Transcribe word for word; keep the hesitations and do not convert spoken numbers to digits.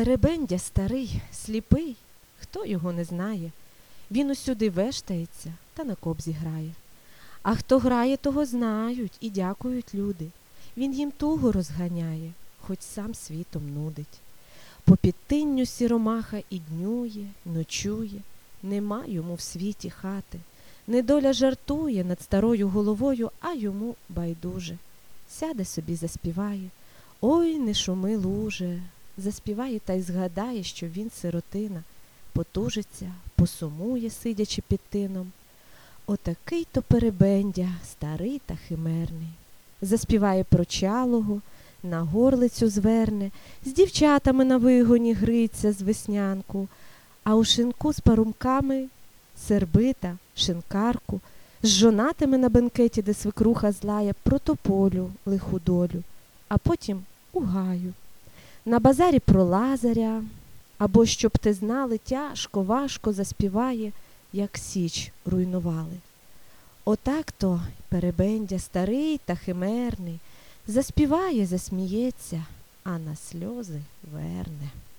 Перебендя старий, сліпий, хто його не знає. Він усюди вештається та на кобзі грає. А хто грає, того знають і дякують люди. Він їм тугу розганяє, хоч сам світом нудить. По підтинню сіромаха і днює, ночує, нема йому в світі хати. Недоля жартує над старою головою, а йому байдуже. Сяде собі, заспіває: ой, не шуми, луже. Заспіває та й згадає, що він сиротина, потужиться, посумує, сидячи під тином. Отакий-то Перебендя, старий та химерний. Заспіває про чалого, на горлицю зверне, з дівчатами на вигоні гриться з веснянку, а у шинку з парубками сербита, шинкарку, з жонатими на бенкеті, де свекруха злає, про тополю лиху долю, а потім у гаю. На базарі про Лазаря, або, щоб ти знали, тяжко, важко заспіває, як січ руйнували. Отак-то Перебендя старий та химерний заспіває, засміється, а на сльози верне.